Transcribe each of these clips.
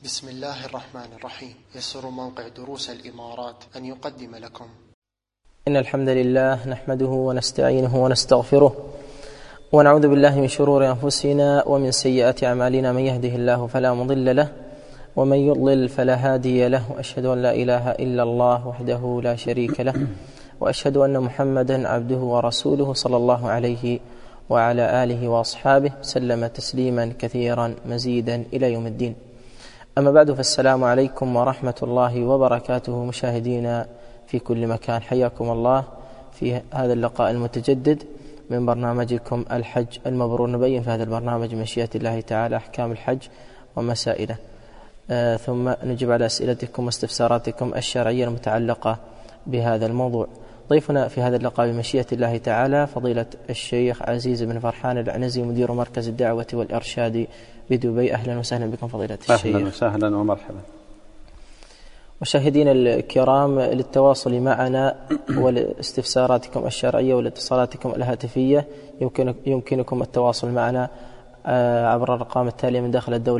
بسم الله الرحمن الرحيم. يسر موقع دروس الإمارات أن يقدم لكم إن الحمد لله نحمده ونستعينه ونستغفره ونعوذ بالله من شرور أنفسنا ومن سيئات أعمالنا، من يهده الله فلا مضل له ومن يضلل فلا هادي له، وأشهد أن لا إله إلا الله وحده لا شريك له، وأشهد أن محمدا عبده ورسوله صلى الله عليه وعلى آله وأصحابه سلم تسليما كثيرا مزيدا إلى يوم الدين. أما بعد، فالسلام عليكم ورحمة الله وبركاته مشاهدينا في كل مكان، حياكم الله في هذا اللقاء المتجدد من برنامجكم الحج المبرور. نبين في هذا البرنامج مشيئة الله تعالى أحكام الحج ومسائله، ثم نجيب على أسئلتكم واستفساراتكم الشرعية المتعلقة بهذا الموضوع. ضيفنا في هذا اللقاء بمشيئة الله تعالى فضيلة الشيخ عزيز بن فرحان العنزي، مدير مركز الدعوة والإرشاد بدبي. أهلا وسهلا بكم فضيلة الشيخ. أهلا وسهلا ومرحبا. مشاهدينا الكرام، للتواصل معنا ولاستفساراتكم الشرعية والاتصالاتكم الهاتفية يمكنكم التواصل معنا عبر الأرقام التالية: من داخل الدولة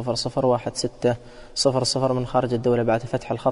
6001600، من خارج الدولة بعد فتح الخط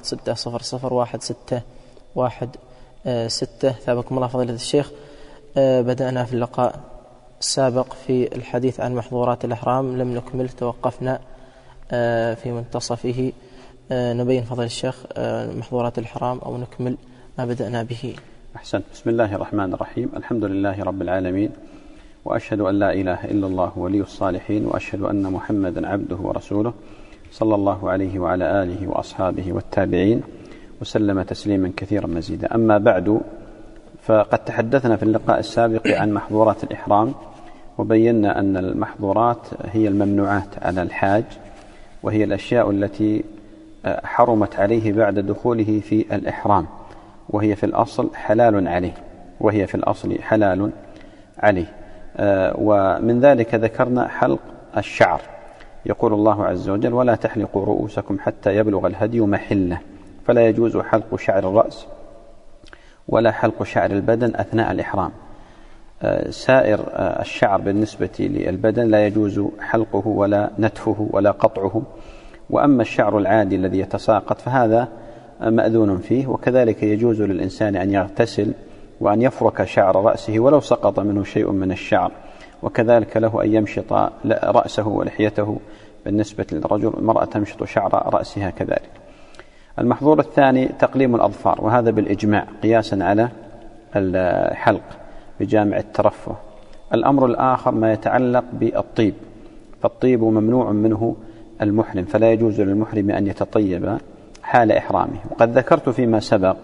6001616. ثابكم الله فضيلة الشيخ. بدأنا في اللقاء السابق في الحديث عن محظورات الإحرام، لم نكمل، توقفنا في منتصفه. نبين فضيلة الشيخ محظورات الإحرام أو نكمل ما بدأنا به. أحسن. بسم الله الرحمن الرحيم. الحمد لله رب العالمين، وأشهد أن لا إله إلا الله ولي الصالحين، وأشهد أن محمدا عبده ورسوله صلى الله عليه وعلى آله وأصحابه والتابعين وسلم تسليما كثيرا مزيدا. أما بعد، فقد تحدثنا في اللقاء السابق عن محظورات الإحرام، وبينا أن المحظورات هي الممنوعات على الحاج، وهي الأشياء التي حرمت عليه بعد دخوله في الإحرام، وهي في الأصل حلال عليه. ومن ذلك ذكرنا حلق الشعر. يقول الله عز وجل: ولا تحلقوا رؤوسكم حتى يبلغ الهدي محله، فلا يجوز حلق شعر الرأس ولا حلق شعر البدن أثناء الإحرام. سائر الشعر بالنسبة للبدن لا يجوز حلقه ولا نتفه ولا قطعه، وأما الشعر العادي الذي يتساقط فهذا مأذون فيه. وكذلك يجوز للإنسان أن يغتسل وأن يفرك شعر رأسه ولو سقط منه شيء من الشعر، وكذلك له أن يمشط رأسه ولحيته بالنسبة للرجل، المرأة تمشط شعر رأسها كذلك. المحظور الثاني تقليم الأظفار، وهذا بالإجماع قياسا على الحلق بجامع الترفه. الأمر الآخر ما يتعلق بالطيب، فالطيب ممنوع منه المحرم، فلا يجوز للمحرم أن يتطيب حال إحرامه. وقد ذكرت فيما سبق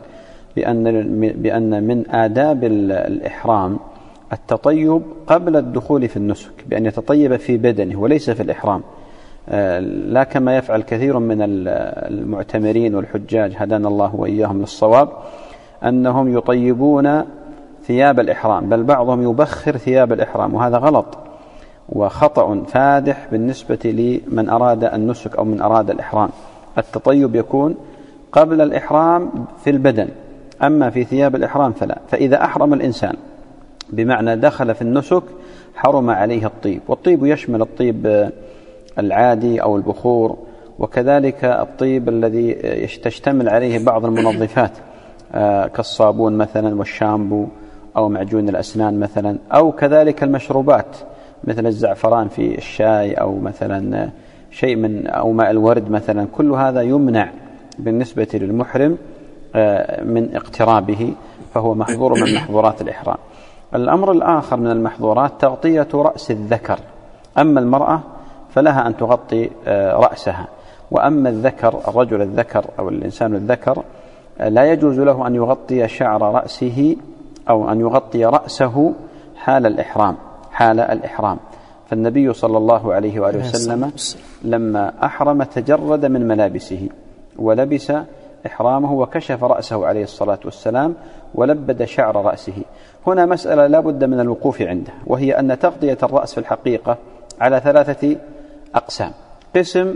بأن من آداب الإحرام التطيب قبل الدخول في النسك، بأن يتطيب في بدنه وليس في الإحرام، لا كما يفعل كثير من المعتمرين والحجاج هدانا الله وإياهم للصواب، أنهم يطيبون ثياب الإحرام، بل بعضهم يبخر ثياب الإحرام، وهذا غلط وخطأ فادح بالنسبة لمن أراد النسك أو من أراد الإحرام. التطيب يكون قبل الإحرام في البدن، أما في ثياب الإحرام فلا. فإذا أحرم الإنسان بمعنى دخل في النسك حرم عليه الطيب، والطيب يشمل الطيب العادي أو البخور، وكذلك الطيب الذي تشتمل عليه بعض المنظفات كالصابون مثلا والشامبو أو معجون الأسنان مثلا، أو كذلك المشروبات مثل الزعفران في الشاي، أو مثلا شيء من أو ماء الورد مثلا. كل هذا يمنع بالنسبة للمحرم من اقترابه، فهو محظور من محظورات الإحرام. الأمر الآخر من المحظورات تغطية رأس الذكر. أما المرأة فلها أن تغطي رأسها، وأما الذكر الرجل الذكر أو الإنسان الذكر لا يجوز له أن يغطي شعر رأسه أو أن يغطي رأسه حال الإحرام. فالنبي صلى الله عليه وآله وسلم لما أحرم تجرد من ملابسه ولبس إحرامه وكشف رأسه عليه الصلاة والسلام ولبد شعر رأسه. هنا مسألة لا بد من الوقوف عندها، وهي أن تغطية الرأس في الحقيقة على 3 أقسام. قسم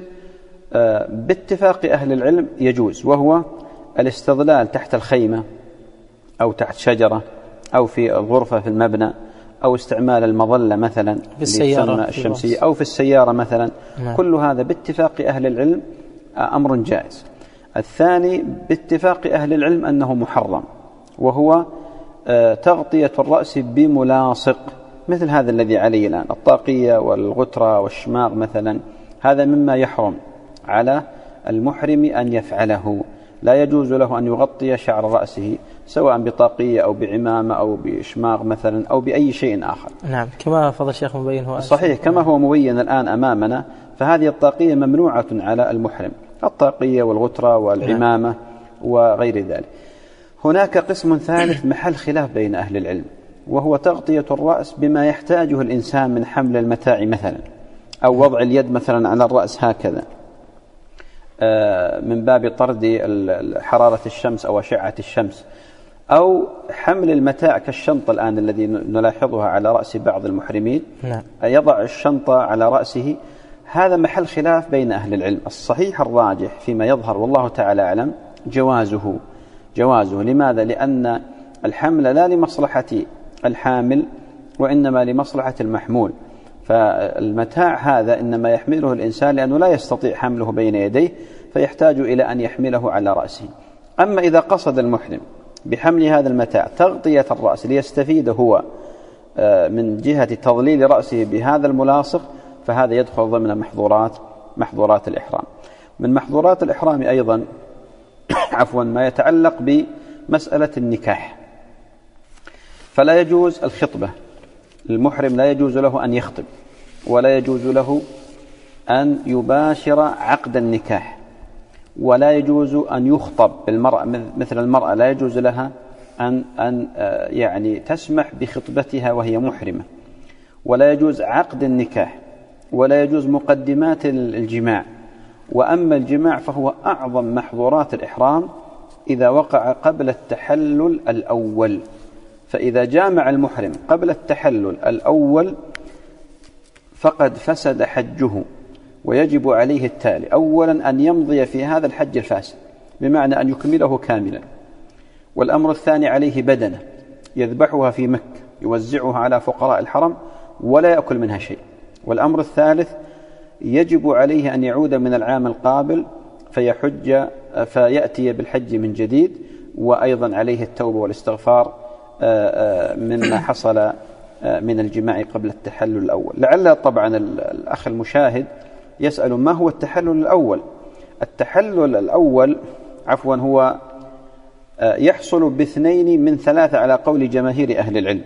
باتفاق أهل العلم يجوز، وهو الاستظلال تحت الخيمة أو تحت شجرة أو في غرفة في المبنى أو استعمال المظلة مثلا في السيارة الشمسية أو في السيارة مثلا. كل هذا باتفاق أهل العلم أمر جائز. الثاني باتفاق أهل العلم أنه محرم، وهو تغطية الرأس بملاصق مثل هذا الذي عليه الآن، الطاقية والغترة والشماغ مثلا. هذا مما يحرم على المحرم أن يفعله. لا يجوز له أن يغطي شعر رأسه سواء بطاقية أو بعمامة أو بشماغ مثلا أو بأي شيء آخر. نعم، كما فضل الشيخ مبين هو صحيح، كما هو مبين الآن أمامنا. فهذه الطاقية ممنوعة على المحرم، الطاقية والغترة والعمامة وغير ذلك. هناك قسم ثالث محل خلاف بين أهل العلم، وهو تغطية الرأس بما يحتاجه الإنسان من حمل المتاع مثلا، أو وضع اليد مثلا على الرأس هكذا من باب طرد حرارة الشمس أو أشعة الشمس، أو حمل المتاع كالشنطة الآن الذي نلاحظها على رأس بعض المحرمين. يضع الشنطة على رأسه. هذا محل خلاف بين أهل العلم. الصحيح الراجح فيما يظهر والله تعالى أعلم جوازه. لماذا؟ لأن الحمل لا لمصلحة الحامل وإنما لمصلحة المحمول. فالمتاع هذا إنما يحمله الإنسان لأنه لا يستطيع حمله بين يديه، فيحتاج إلى أن يحمله على رأسه. أما إذا قصد المحرم بحمل هذا المتاع تغطية الرأس ليستفيد هو من جهة تضليل رأسه بهذا الملاصق، فهذا يدخل ضمن محظورات الإحرام. من محظورات الإحرام أيضا ما يتعلق بمسألة النكاح. فلا يجوز الخطبة، المحرم لا يجوز له أن يخطب، ولا يجوز له أن يباشر عقد النكاح، ولا يجوز أن يخطب بالمرأة مثل المرأة لا يجوز لها أن يعني تسمح بخطبتها وهي محرمة، ولا يجوز عقد النكاح، ولا يجوز مقدمات الجماع. وأما الجماع فهو أعظم محظورات الإحرام إذا وقع قبل التحلل الأول. فإذا جامع المحرم قبل التحلل الأول فقد فسد حجه، ويجب عليه التالي: أولا أن يمضي في هذا الحج الفاسد، بمعنى أن يكمله كاملا. والأمر الثاني عليه بدنة يذبحها في مكة يوزعها على فقراء الحرم ولا يأكل منها شيء. والأمر الثالث يجب عليه أن يعود من العام القابل فيأتي بالحج من جديد، وأيضا عليه التوبة والاستغفار مما حصل من الجماع قبل التحلل الأول. لعل طبعا الأخ المشاهد يسأل: ما هو التحلل الأول؟ التحلل الأول هو يحصل باثنين من ثلاثة على قول جماهير أهل العلم.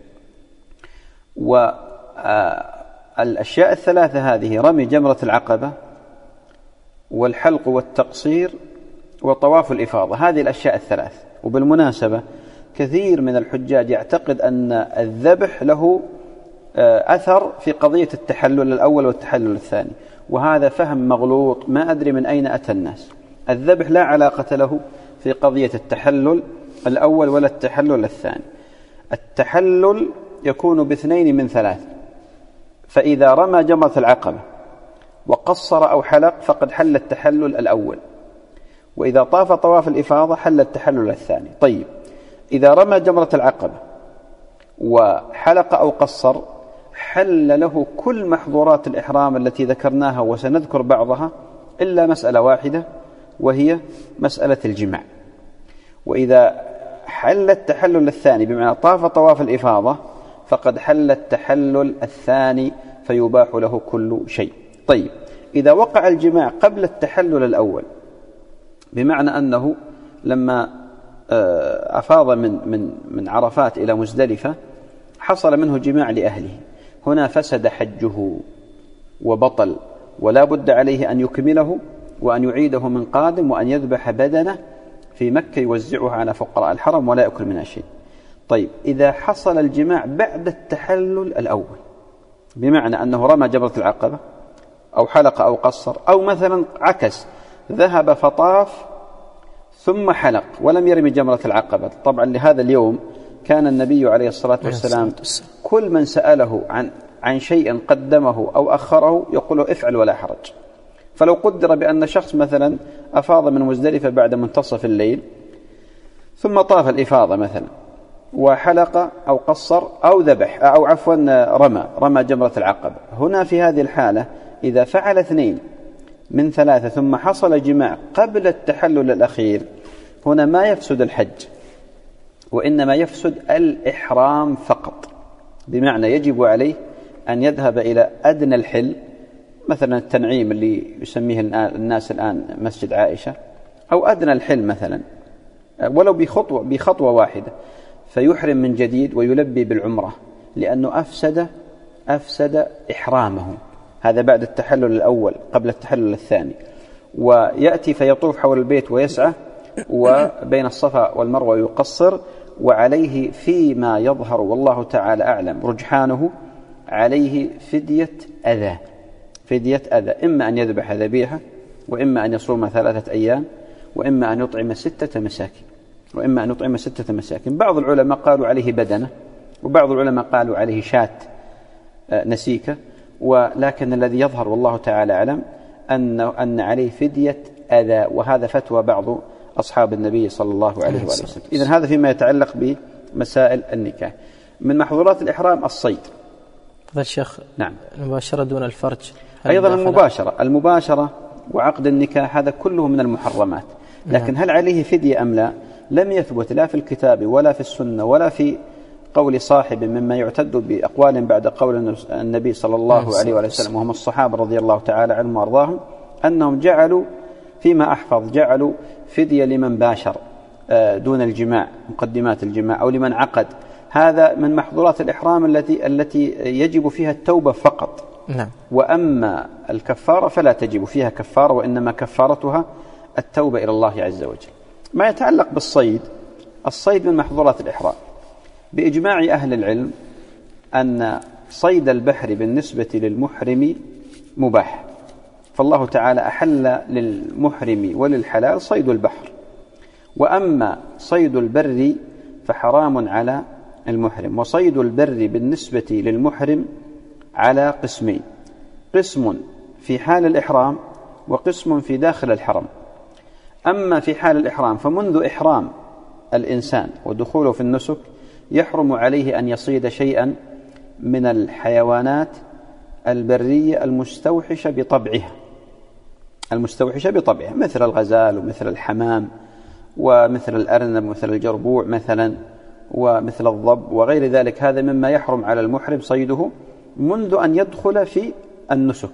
والأشياء الثلاثة هذه: رمي جمرة العقبة، والحلق والتقصير، وطواف الإفاضة. هذه الأشياء الثلاث. وبالمناسبة كثير من الحجاج يعتقد أن الذبح له أثر في قضية التحلل الأول والتحلل الثاني، وهذا فهم مغلوط ما أدري من أين أتى الناس. الذبح لا علاقة له في قضية التحلل الأول ولا التحلل الثاني. التحلل يكون باثنين من ثلاث: فإذا رمى جمرة العقبة وقصر أو حلق فقد حل التحلل الأول، وإذا طاف طواف الإفاضة حل التحلل الثاني. طيب، إذا رمى جمرة العقبة وحلق أو قصر حل له كل محظورات الإحرام التي ذكرناها وسنذكر بعضها إلا مسألة واحدة، وهي مسألة الجماع. وإذا حل التحلل الثاني بمعنى طاف طواف الإفاضة فقد حل التحلل الثاني فيباح له كل شيء. طيب، إذا وقع الجماع قبل التحلل الأول، بمعنى أنه لما أفاض من عرفات إلى مزدلفة حصل منه جماع لأهله، هنا فسد حجه وبطل، ولا بد عليه أن يكمله وأن يعيده من قادم، وأن يذبح بدنه في مكة يوزعها على فقراء الحرم ولا يأكل منها شيء. طيب، إذا حصل الجماع بعد التحلل الأول، بمعنى أنه رمى جمرة العقبة أو حلق أو قصر، أو مثلا عكس، ذهب فطاف ثم حلق ولم يرمي جمرة العقبة. طبعا لهذا اليوم كان النبي عليه الصلاة والسلام كل من سأله عن شيء قدمه أو أخره يقول له: افعل ولا حرج. فلو قدر بأن شخص مثلا أفاض من مزدلفة بعد منتصف الليل ثم طاف الإفاضة مثلا، وحلق أو قصر أو ذبح أو عفوا رمى جمرة العقبة. هنا في هذه الحالة إذا فعل 2 من 3 ثم حصل جماع قبل التحلل الأخير، هنا ما يفسد الحج وإنما يفسد الإحرام فقط، بمعنى يجب عليه أن يذهب إلى أدنى الحل، مثلا التنعيم اللي يسميه الناس الآن مسجد عائشة، أو أدنى الحل مثلا ولو بخطوة واحدة، فيحرم من جديد ويلبي بالعمرة، لأنه أفسد إحرامه. هذا بعد التحلل الأول قبل التحلل الثاني. ويأتي فيطوف حول البيت ويسعى وبين الصفا والمروة يقصر، وعليه فيما يظهر والله تعالى أعلم رجحانه عليه فدية أذى، إما أن يذبح ذبيحة، وإما أن يصوم 3 أيام، وإما أن يطعم 6 مساكين. بعض العلماء قالوا عليه بدنة، وبعض العلماء قالوا عليه شاة نسيكة، ولكن الذي يظهر والله تعالى أعلم أن عليه فدية أذى، وهذا فتوى بعض أصحاب النبي صلى الله عليه وسلم. إذن هذا فيما يتعلق بمسائل النكاح. من محظورات الإحرام الصيد. هذا الشيخ. نعم. المباشرة دون الفرج. أيضا المباشرة وعقد النكاح هذا كله من المحرمات، لكن هل عليه فدية أم لا؟ لم يثبت لا في الكتاب ولا في السنة ولا في قول صاحب مما يعتد بأقوال بعد قول النبي صلى الله عليه وسلم وهم الصحابة رضي الله تعالى عنهم وأرضاهم، أنهم جعلوا فيما أحفظ جعلوا فدية لمن باشر دون الجماع، مقدمات الجماع، أو لمن عقد. هذا من محظورات الإحرام التي يجب فيها التوبة فقط. نعم. وأما الكفارة فلا تجب فيها كفارة، وإنما كفارتها التوبة إلى الله عز وجل. ما يتعلق بالصيد، الصيد من محظورات الإحرام بإجماع أهل العلم أن صيد البحر بالنسبة للمحرم مباح، فالله تعالى أحل للمحرم وللحلال صيد البحر، وأما صيد البر فحرام على المحرم. وصيد البر بالنسبة للمحرم على قسمين: قسم في حال الإحرام وقسم في داخل الحرم. أما في حال الإحرام فمنذ إحرام الإنسان ودخوله في النسك يحرم عليه أن يصيد شيئا من الحيوانات البرية المستوحشة بطبعها، مثل الغزال ومثل الحمام ومثل الأرنب ومثل الجربوع مثلا ومثل الضب وغير ذلك. هذا مما يحرم على المحرم صيده منذ أن يدخل في النسك.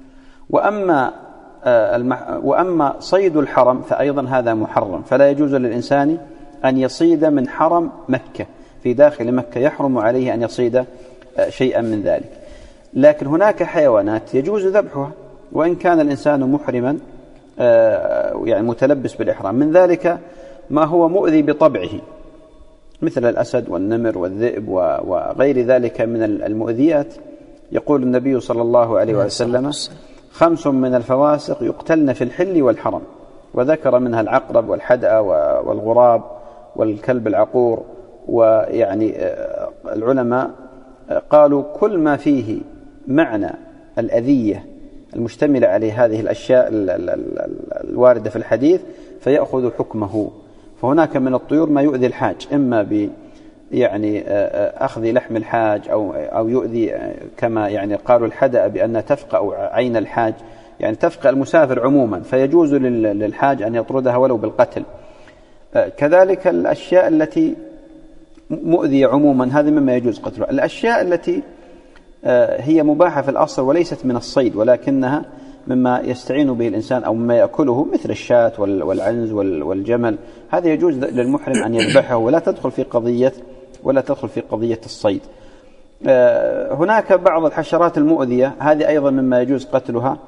وأما صيد الحرم فأيضا هذا محرم، فلا يجوز للإنسان أن يصيد من حرم مكة، في داخل مكة يحرم عليه أن يصيد شيئا من ذلك. لكن هناك حيوانات يجوز ذبحها وإن كان الإنسان محرما يعني متلبس بالإحرام، من ذلك ما هو مؤذي بطبعه مثل الأسد والنمر والذئب وغير ذلك من المؤذيات. يقول النبي صلى الله عليه وسلم: 5 من الفواسق يقتلن في الحل والحرم، وذكر منها العقرب والحدأ والغراب والكلب العقور. ويعني العلماء قالوا كل ما فيه معنى الأذية المشتملة عليه هذه الأشياء الواردة في الحديث فيأخذ حكمه. فهناك من الطيور ما يؤذي الحاج، إما يعني أخذ لحم الحاج أو يؤذي، كما يعني قالوا الحدأ بأن تفقأ عين الحاج، يعني تفقأ المسافر عموما، فيجوز للحاج أن يطردها ولو بالقتل. كذلك الأشياء التي مؤذية عموما هذه مما يجوز قتلها. الأشياء التي هي مباحة في الأصل وليست من الصيد ولكنها مما يستعين به الإنسان أو مما يأكله مثل الشاة والعنز والجمل، هذا يجوز للمحرم أن يذبحه ولا تدخل في قضية الصيد. هناك بعض الحشرات المؤذية هذه أيضا مما يجوز قتلها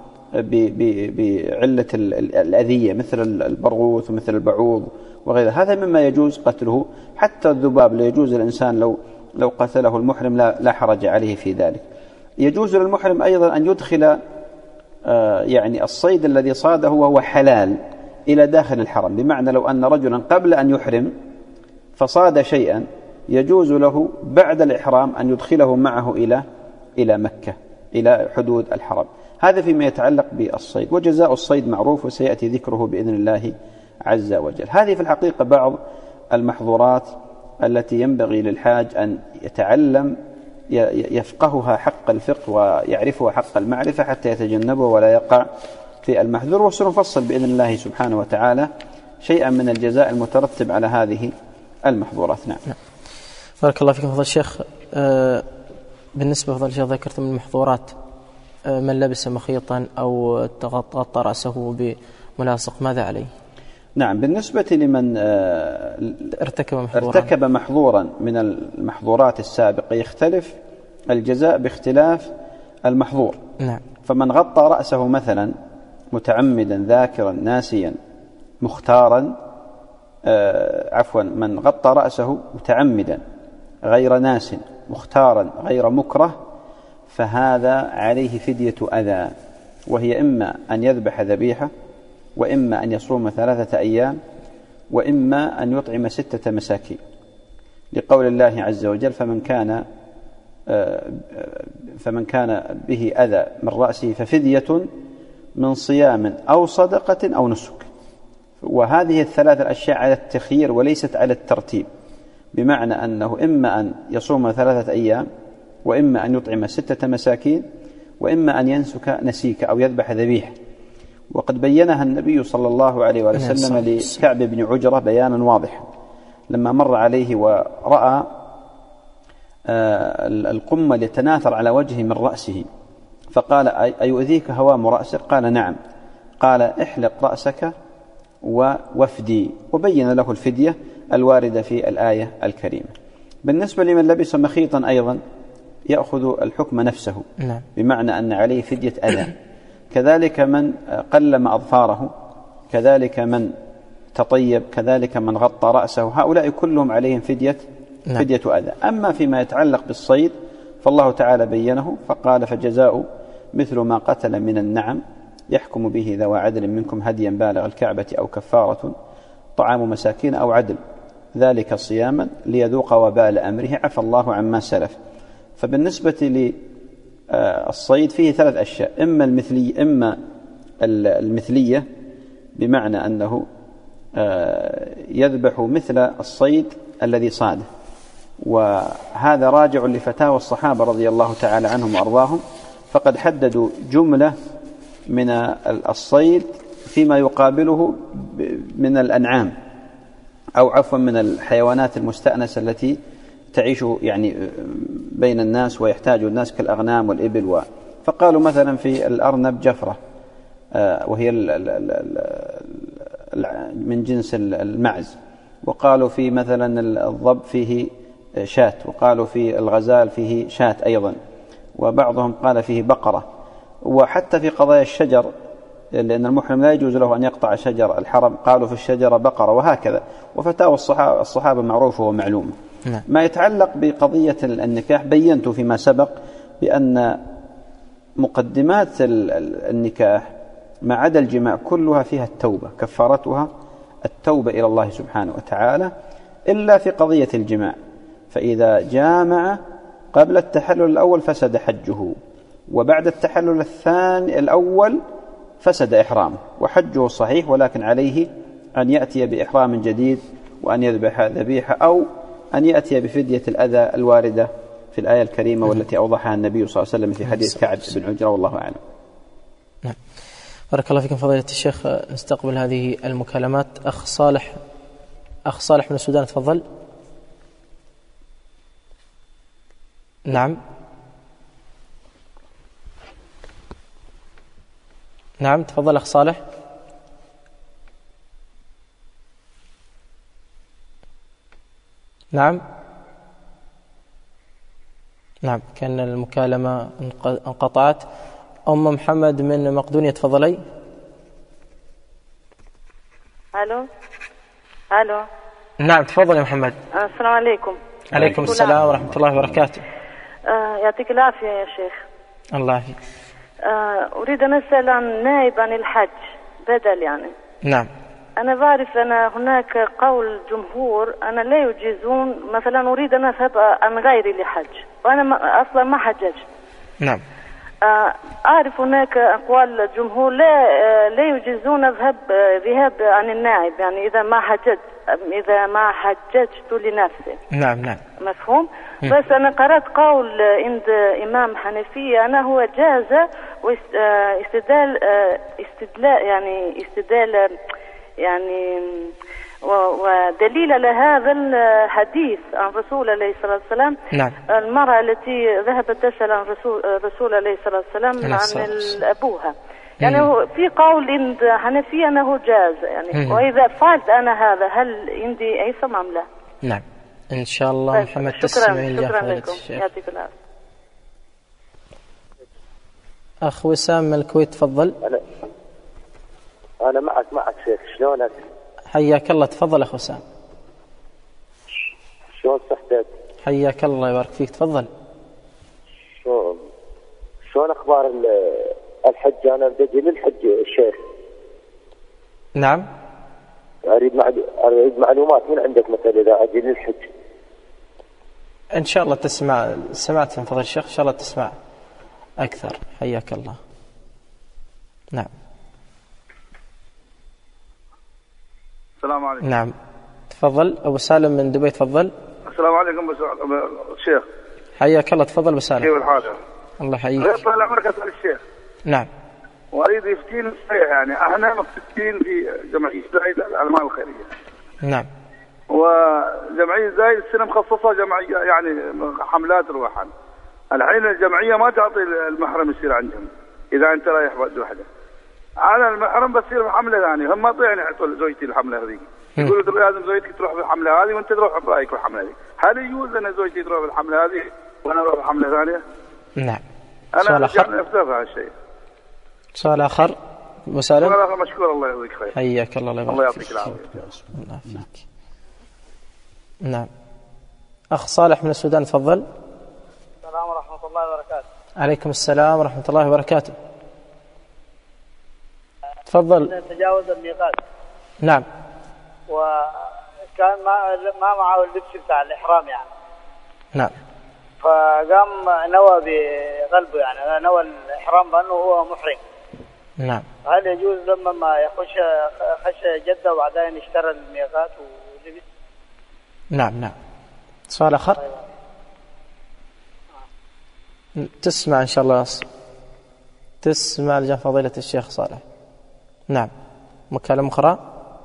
بعلة الأذية، مثل البرغوث ومثل البعوض وغيره، هذا مما يجوز قتله. حتى الذباب لا يجوز الإنسان لو قتله المحرم لا حرج عليه في ذلك. يجوز للمحرم أيضا أن يدخل يعني الصيد الذي صاده وهو حلال إلى داخل الحرم، بمعنى لو أن رجلا قبل أن يحرم فصاد شيئا يجوز له بعد الإحرام أن يدخله معه إلى مكة، إلى حدود الحرم. هذا فيما يتعلق بالصيد، وجزاء الصيد معروف وسيأتي ذكره بإذن الله عز وجل. هذه في الحقيقة بعض المحظورات التي ينبغي للحاج أن يتعلم يفقهها حق الفقه ويعرفها حق المعرفة حتى يتجنبه ولا يقع في المحذور. وسنفصل بإذن الله سبحانه وتعالى شيئا من الجزاء المترتب على هذه المحظورات. نعم. بارك الله فيكم فضل الشيخ. بالنسبة فضل الشيخ ذكرت من المحظورات من لبس مخيطا أو غطى رأسه بملاصق، ماذا عليه؟ نعم، بالنسبة لمن ارتكب محظورا من المحظورات السابقة يختلف الجزاء باختلاف المحظور. نعم. فمن غطى رأسه مثلا متعمدا ذاكرا ناسيا مختارا من غطى رأسه متعمدا غير ناس مختارا غير مكره فهذا عليه فدية أذى، وهي إما أن يذبح ذبيحة، وإما أن يصوم 3 أيام، وإما أن يطعم 6 مساكين، لقول الله عز وجل فمن كان به أذى من رأسه ففدية من صيام أو صدقة أو نسك. وهذه ال3 الأشياء على التخيير وليست على الترتيب، بمعنى أنه إما أن يصوم 3 أيام، وإما أن يطعم 6 مساكين، وإما أن ينسك نسيك أو يذبح ذبيحة. وقد بينها النبي صلى الله عليه وسلم لكعب بن عجرة بيانا واضحا لما مر عليه ورأى القمل يتناثر على وجهه من رأسه، فقال: أيؤذيك هوام رأسك؟ قال: نعم. قال: احلق رأسك وافدي، وبين له الفدية الواردة في الآية الكريمة. بالنسبة لمن لبس مخيطا أيضا يأخذ الحكم نفسه، بمعنى أن عليه فدية أذى، كذلك من قلم أظفاره، كذلك من تطيب، كذلك من غطى رأسه، هؤلاء كلهم عليهم فدية أذى. أما فيما يتعلق بالصيد فالله تعالى بينه فقال: فجزاء مثل ما قتل من النعم يحكم به ذوى عدل منكم هديا بالغ الكعبة أو كفارة طعام مساكين أو عدل ذلك صياما ليذوق وبال أمره عفى الله عما سلف. فبالنسبة للصيد فيه 3 أشياء: إما المثلية بمعنى أنه يذبح مثل الصيد الذي صاده، وهذا راجع لفتاوى الصحابة رضي الله تعالى عنهم وأرضاهم، فقد حددوا جملة من الصيد فيما يقابله من الأنعام أو عفوا من الحيوانات المستأنسة التي تعيش يعني بين الناس ويحتاج الناس كالأغنام والإبل فقالوا مثلا في الأرنب جفرة وهي من جنس المعز، وقالوا في مثلا الضب فيه شاة، وقالوا في الغزال فيه شاة أيضا، وبعضهم قال فيه بقرة. وحتى في قضايا الشجر، لأن المحرم لا يجوز له أن يقطع شجر الحرم، قالوا في الشجرة بقرة، وهكذا. وفتاوى الصحابة معروفة ومعلومة. ما يتعلق بقضية النكاح بينت فيما سبق بأن مقدمات النكاح ما عدا الجماع كلها فيها التوبة، كفارتها التوبة إلى الله سبحانه وتعالى، إلا في قضية الجماع، فإذا جامع قبل التحلل الأول فسد حجه، وبعد التحلل الثاني الأول فسد إحرامه، وحجه صحيح، ولكن عليه أن يأتي بإحرام جديد وأن يذبح ذبيحة أو أن يأتي بفدية الأذى الواردة في الآية الكريمة والتي أوضحها النبي صلى الله عليه وسلم في حديث كعب بن عجرة، والله أعلم. نعم. بارك الله فيكم فضيلة الشيخ. نستقبل هذه المكالمات. أخ صالح من السودان، تفضل. نعم تفضل أخ صالح. نعم كان المكالمة انقطعت. أم محمد من مقدونية، تفضلي. ألو. نعم تفضلي محمد. السلام عليكم. عليكم السلام ورحمة الله وبركاته. يعطيك العافية يا شيخ. الله يعافيك. أريد أن أسأل عن نائب عن الحج بدل يعني. نعم. أنا بعرف أن هناك قول جمهور أنا لا يجيزون، مثلا أريد أن أذهب عن غيري لحج وأنا أصلا ما حججت. نعم. أعرف هناك أقوال الجمهور لا يجيزون ذهاب عن النائب، يعني إذا ما حججت لنفسه. نعم نعم مفهوم. بس أنا قرأت قول عند إمام حنفي أنه جاز استدلال ودليل لهذا الحديث عن رسول الله صلى الله عليه وسلم. نعم. المرأة التي ذهبت تسأل عن رسول الله صلى الله عليه وسلم عن أبوها، يعني في قول عند حنفية أنه جاز، يعني وإذا فعلت أنا هذا هل عندي أي ثم أم لا؟ نعم إن شاء الله. محمد تسمعين شكرا لكم، يعطيك العافية. أخ وسام من الكويت تفضل. أنا معك شيخ، شلونك؟ حياك الله، تفضل أخ وسام. شلون صحتك؟ حياك الله يبارك فيك، تفضل. شلون أخبار الحج؟ أنا بدي للحج الشيخ. نعم. أريد معلومات من عندك مثلا إذا أجي للحج. إن شاء الله سمعت من فضل الشيخ، إن شاء الله تسمع أكثر. حياك الله. نعم. السلام عليكم. نعم تفضل أبو سالم من دبي، تفضل. السلام عليكم شيخ. حياك الله، تفضل أبو سالم. كيف الحال؟ الله يحييك. طال عمرك أسأل الشيخ. نعم. وأريد يفتين صحيح، يعني احنا مفتين في جمعية زايد الأعمال الخيرية. نعم. وجمعية زايد السنة مخصصة جمعية يعني حملات روحا. الحين الجمعية ما تعطي المحرم يصير عندهم إذا أنت رايح وحده. أنا المحرم بصير حملة ثانية، هم ما طيعني يعطوا زوجتي الحملة هذه. يقولوا لازم زوجتك تروح بالحملة هذه وأنت تروح برأيك بالحملة هذه. هل يجوز أن زوجتي تروح بالحملة هذه وأنا أروح بالحملة ثانية؟ نعم. أنا رجعنا أفتاها هالشيء. سؤال آخر مسالم. سؤال آخر. مشكور، الله يعطيك خير. حياك الله، الله يعطيك العافية. الله فيك. نعم. أخ صالح من السودان تفضل. السلام ورحمة الله وبركاته. عليكم السلام ورحمة الله وبركاته. تفضل. تجاوز الميقات. نعم. وكان ما معه اللبس بتاع الإحرام يعني. نعم. فقام نوى بقلبه، يعني نوى الإحرام بأنه هو محرم. نعم. هل يجوز لما ما خش جدة وبعدين اشترى الميقات ولبس؟ نعم نعم. سؤال آخر. تسمع إن شاء الله، تسمع لجان فضيلة الشيخ صالح. نعم. مكالمة أخرى.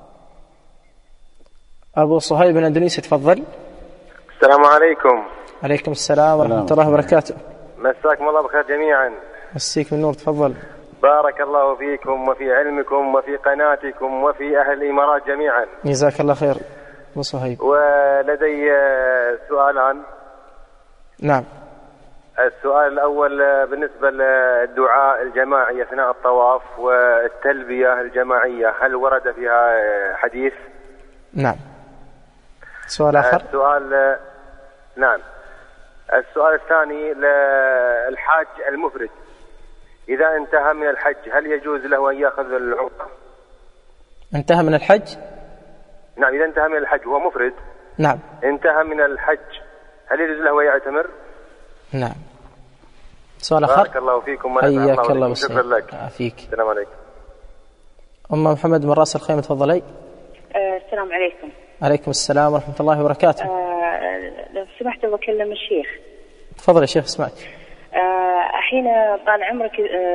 أبو صهيب من أندونيسيا تفضل. السلام عليكم. عليكم السلام ورحمة الله وبركاته. مساكم الله بخير جميعا. مسيك من نور، تفضل. بارك الله فيكم وفي علمكم وفي قناتكم وفي أهل الإمارات جميعا. جزاك الله خير أبو صهيب. ولدي سؤالان. نعم. السؤال الأول بالنسبة للدعاء الجماعي أثناء الطواف والتلبية الجماعية، هل ورد فيها حديث؟ نعم. سؤال آخر. نعم. السؤال الثاني للحاج المفرد، إذا انتهى من الحج هل يجوز له أن يأخذ العمرة؟ انتهى من الحج؟ نعم، إذا انتهى من الحج هو مفرد. نعم. انتهى من الحج هل يجوز له أن يعتمر؟ نعم. سؤال آخر. بارك الله فيكم. حياك الله. شكرا لك. فيك. السلام عليكم. أم محمد من رأس الخيمة تفضلي. السلام عليكم. عليكم السلام ورحمة الله وبركاته. لو سمحت بكلم الشيخ. تفضل يا شيخ، اسمعك. حين طال عمرك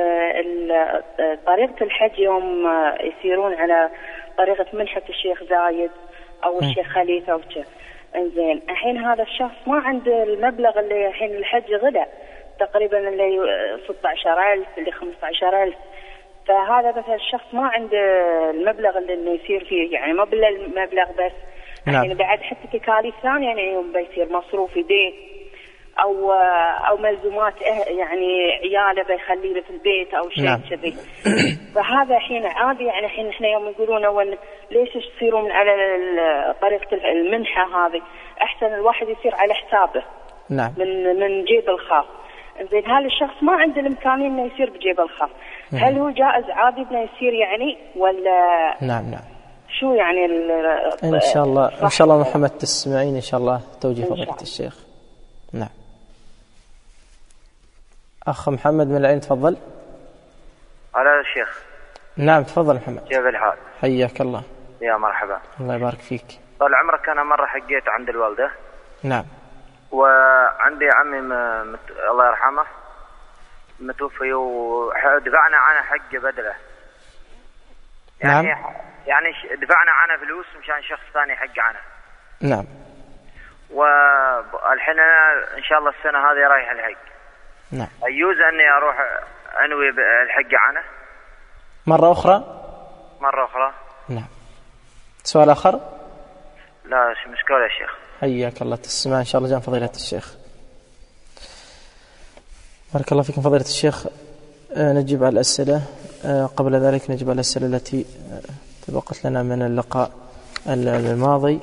طريقة الحج يوم يسيرون على طريقة منحة الشيخ زايد أو الشيخ خليفة أو كذا. إنزين الحين هذا الشخص ما عنده المبلغ اللي الحين الحج غدا تقريبا اللي 16,000 اللي 15,000، فهذا مثلا الشخص ما عنده المبلغ اللي يصير فيه، يعني ما بالمبلغ بس. نعم. يعني بعد حتى تكاليف ثانية، يعني يوم بيصير مصروف يديه أو ملزومات يعني عياله بيخليه له في البيت أو شيء كذي. فهذا الحين عادي، يعني الحين إحنا يوم يقولون ليش تصيرون من على طريقة المنحة هذه، أحسن الواحد يصير على حسابه. نعم. من جيب الخاص. زين هذا الشخص ما عنده الإمكانية إنه يصير بجيب الخاص، هل هو جائز عادي إنه يصير يعني ولا؟ نعم نعم. شو يعني إن شاء الله إن شاء الله محمد تسمعين إن شاء الله توجيه فضيلة الشيخ. نعم. أخ محمد من العين تفضل. على الشيخ. نعم تفضل محمد. كيف الحال؟ حياك الله. يا مرحبا. الله يبارك فيك. طال عمرك، أنا مرة حقيت عند الوالدة. نعم. وعندي عمي الله يرحمه متوفي، ودفعنا عنه حق بدله. يعني نعم. يعني دفعنا عنه فلوس مشان شخص ثاني حق عنه. نعم. والحين أنا إن شاء الله السنة هذه رايح الحق. نعم. أيجوز أني أروح أنوي الحق عنه مرة أخرى؟ مرة أخرى. نعم. سؤال آخر؟ لا مش مشكلة يا شيخ. حياك الله، تسمع إن شاء الله جان فضيلة الشيخ. بارك الله فيكم فضيلة الشيخ. نجيب على الأسئلة. قبل ذلك نجيب على الأسئلة التي تبقت لنا من اللقاء الماضي.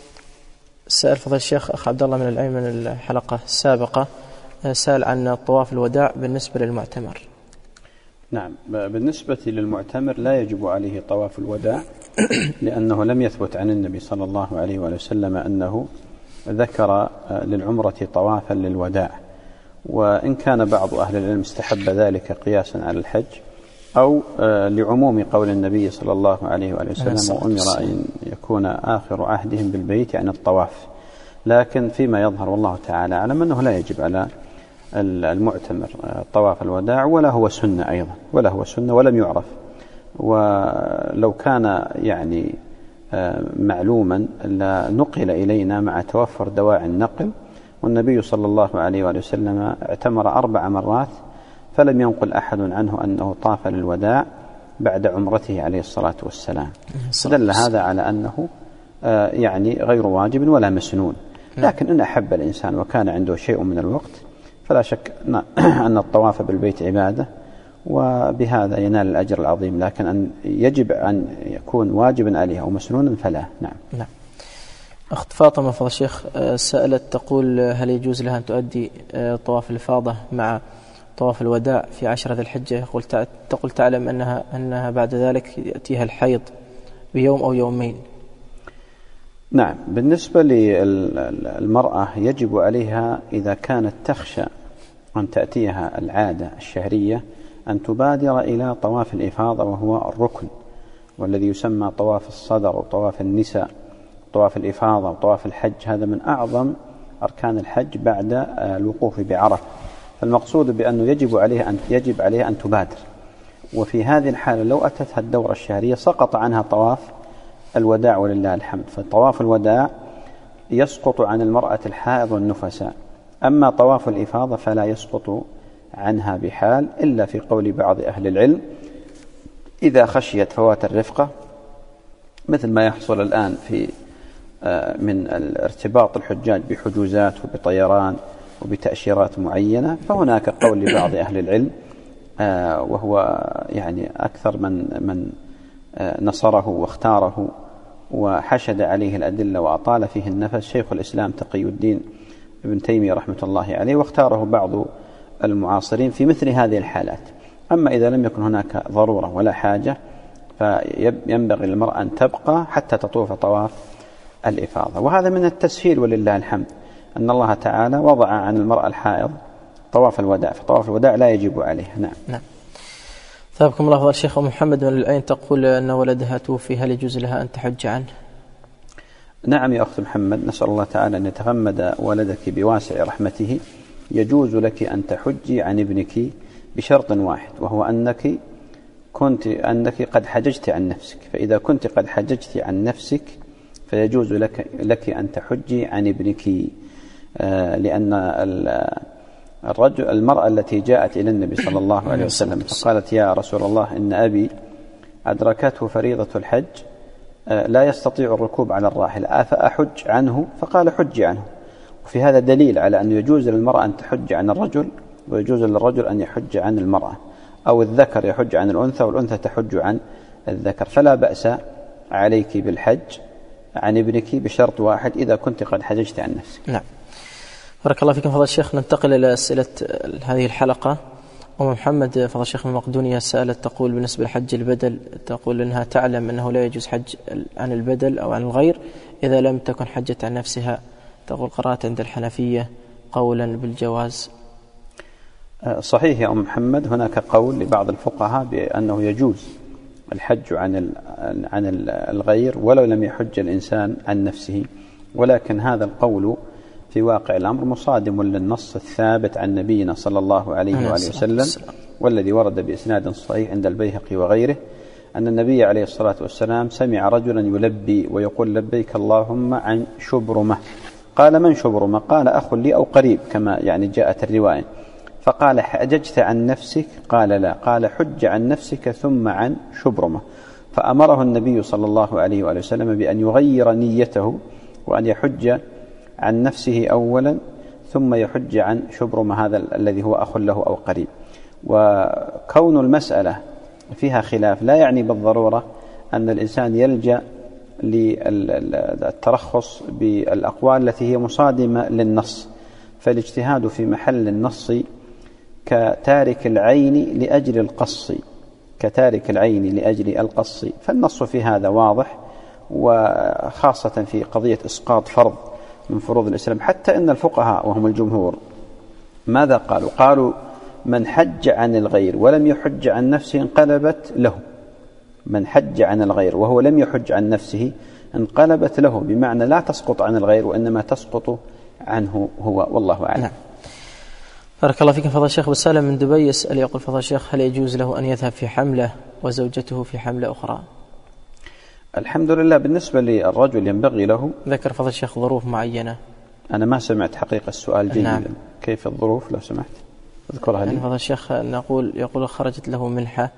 سأل فضيلة الشيخ أخ عبد الله من العين من الحلقة السابقة، سأل عن طواف الوداع بالنسبة للمعتمر. نعم، بالنسبة للمعتمر لا يجب عليه طواف الوداع، لأنه لم يثبت عن النبي صلى الله عليه وسلم أنه ذكر للعمرة طوافا للوداع. وإن كان بعض أهل العلم استحب ذلك قياسا على الحج، أو لعموم قول النبي صلى الله عليه وسلم وأمر أن يكون آخر عهدهم بالبيت يعني الطواف. لكن فيما يظهر والله تعالى أعلم أنه لا يجب على المعتمر طواف الوداع، ولا هو سنة أيضا، ولا هو سنة ولم يعرف. ولو كان يعني معلوما لنقل إلينا مع توفر دواعي النقل، والنبي صلى الله عليه وسلم اعتمر 4 مرات فلم ينقل أحد عنه أنه طاف للوداع بعد عمرته عليه الصلاة والسلام. دل هذا على أنه يعني غير واجب ولا مسنون. لكن إن أحب الإنسان وكان عنده شيء من الوقت فلا شك أن الطواف بالبيت عبادة، وبهذا ينال الأجر العظيم. لكن أن يجب أن يكون واجبا عليه أو مسنونا فلا. نعم. أخت فاطمة فضل الشيخ سألت تقول هل يجوز لها أن تؤدي طواف الإفاضة مع طواف الوداع في 10 ذي الحجة؟ تقول تعلم أنها بعد ذلك يأتيها الحيض بيوم أو يومين. نعم، بالنسبة للمرأة يجب عليها إذا كانت تخشى أن تأتيها العادة الشهرية أن تبادر إلى طواف الإفاضة، وهو الركن والذي يسمى طواف الصدر وطواف النساء. طواف الإفاضة وطواف الحج هذا من أعظم أركان الحج بعد الوقوف بعرفة. فالمقصود بأنه يجب عليها أن تبادر. وفي هذه الحالة لو أتتها الدورة الشهرية سقط عنها طواف الوداع ولله الحمد. فطواف الوداع يسقط عن المرأة الحائض والنفساء. أما طواف الإفاضة فلا يسقط عنها بحال، إلا في قول بعض أهل العلم إذا خشيت فوات الرفقة، مثل ما يحصل الآن في من ارتباط الحجاج بحجوزات وبطيران وبتأشيرات معينة، فهناك قول لبعض أهل العلم وهو يعني أكثر من نصره واختاره وحشد عليه الأدلة وأطال فيه النفس شيخ الإسلام تقي الدين ابن تيمية رحمة الله عليه، واختاره بعض المعاصرين في مثل هذه الحالات. أما إذا لم يكن هناك ضرورة ولا حاجة فينبغي للمرأة أن تبقى حتى تطوف طواف الإفاضة. وهذا من التسهيل ولله الحمد، أن الله تعالى وضع عن المرأة الحائض طواف الوداع، فطواف الوداع لا يجب عليه. نعم. ثابكم الله فضل الشيخ. محمد من العين تقول أن ولدها توفي، هل يجوز لها أن تحج عنه؟ نعم يا أخت محمد، نسأل الله تعالى أن يتغمد ولدك بواسع رحمته. يجوز لك أن تحجي عن ابنك بشرط واحد، وهو أنك قد حججت عن نفسك. فإذا كنت قد حججت عن نفسك فيجوز لك أن تحجي عن ابنك، لأن المرأة التي جاءت إلى النبي صلى الله عليه وسلم فقالت يا رسول الله إن أبي أدركته فريضة الحج لا يستطيع الركوب على الراحلة أفأحج عنه؟ فقال حج عنه. وفي هذا دليل على أن يجوز للمرأة أن تحج عن الرجل، ويجوز للرجل أن يحج عن المرأة، أو الذكر يحج عن الأنثى والأنثى تحج عن الذكر. فلا بأس عليك بالحج عن ابنك بشرط واحد، إذا كنت قد حججت عن نفسك. نعم. بارك الله فيكم فضل الشيخ. ننتقل إلى أسئلة هذه الحلقة. محمد فضل الشيخ من مقدونيا سألت تقول بالنسبة لحج البدل، تقول أنها تعلم أنه لا يجوز حج عن البدل أو عن الغير إذا لم تكن حجت عن نفسها. تقول قرأت عند الحنفية قولا بالجواز. صحيح يا أم محمد، هناك قول لبعض الفقهاء بأنه يجوز الحج عن الغير ولو لم يحج الإنسان عن نفسه، ولكن هذا القول في واقع الأمر مصادم للنص الثابت عن نبينا صلى الله عليه وآله وسلم، والذي ورد بإسناد صحيح عند البيهقي وغيره أن النبي عليه الصلاة والسلام سمع رجلا يلبي ويقول لبيك اللهم عن شبرمة. قال من شبرمة؟ قال أخ لي أو قريب، كما يعني جاءت الرواية. فقال حججت عن نفسك؟ قال لا. قال حج عن نفسك ثم عن شبرمة. فأمره النبي صلى الله عليه وآله وسلم بأن يغير نيته وأن يحج عن نفسه أولا ثم يحج عن شبرمة، هذا الذي هو أخ له أو قريب. وكون المسألة فيها خلاف لا يعني بالضرورة أن الإنسان يلجأ للترخص بالأقوال التي هي مصادمة للنص، فالاجتهاد في محل النص كتارك العين لأجل القص، كتارك العين لأجل القص، فالنص في هذا واضح، وخاصة في قضية إسقاط فرض من فروض الإسلام. حتى إن الفقهاء وهم الجمهور ماذا قالوا؟ قالوا من حج عن الغير ولم يحج عن نفسه انقلبت له. من حج عن الغير وهو لم يحج عن نفسه انقلبت له، بمعنى لا تسقط عن الغير وإنما تسقط عنه هو، والله أعلم. نعم. بارك الله فيكم. فضل الشيخ أبو سالم من دبي يسأل، يقول فضل الشيخ هل يجوز له أن يذهب في حملة وزوجته في حملة أخرى؟ الحمد لله بالنسبة للرجل ينبغي له، ذكر فضل الشيخ ظروف معينة. أنا ما سمعت حقيقة السؤال جيدا. نعم. كيف الظروف لو سمحت اذكرها لي؟ فضل الشيخ يقول خرجت له منحة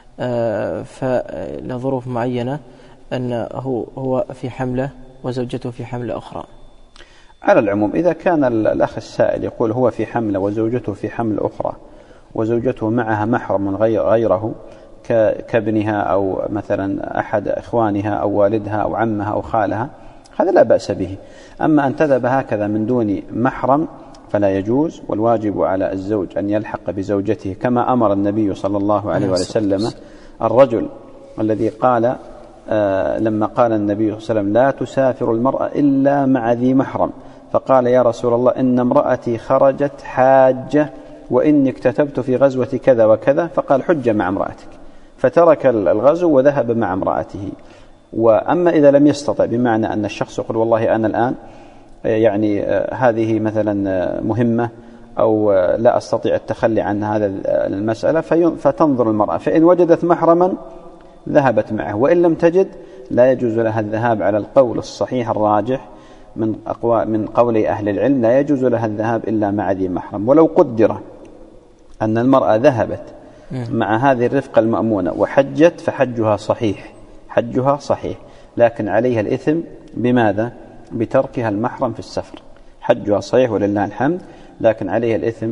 فلظروف معينة أنه هو في حملة وزوجته في حملة أخرى. على العموم إذا كان الأخ السائل يقول هو في حملة وزوجته في حملة أخرى وزوجته معها محرم غيره كابنها أو مثلا أحد إخوانها أو والدها أو عمها أو خالها، هذا لا بأس به. أما أن تذهب هكذا من دون محرم فلا يجوز، والواجب على الزوج أن يلحق بزوجته كما أمر النبي صلى الله عليه وسلم الرجل الذي قال لما قال النبي صلى الله عليه وسلم لا تسافر المرأة إلا مع ذي محرم، فقال يا رسول الله إن امرأتي خرجت حاجة وإني اكتتبت في غزوة كذا وكذا، فقال حج مع امرأتك، فترك الغزو وذهب مع امرأته. وأما إذا لم يستطع، بمعنى أن الشخص يقول والله أنا الآن يعني هذه مثلا مهمة أو لا أستطيع التخلي عن هذا المسألة، فتنظر المرأة، فإن وجدت محرما ذهبت معه، وإن لم تجد لا يجوز لها الذهاب على القول الصحيح الراجح من قول أهل العلم، لا يجوز لها الذهاب إلا مع ذي محرم. ولو قدر أن المرأة ذهبت مع هذه الرفقة المأمونة وحجت فحجها صحيح، حجها صحيح، لكن عليها الإثم بماذا؟ بتركها المحرم في السفر. حجها صحيح ولله الحمد، لكن عليها الإثم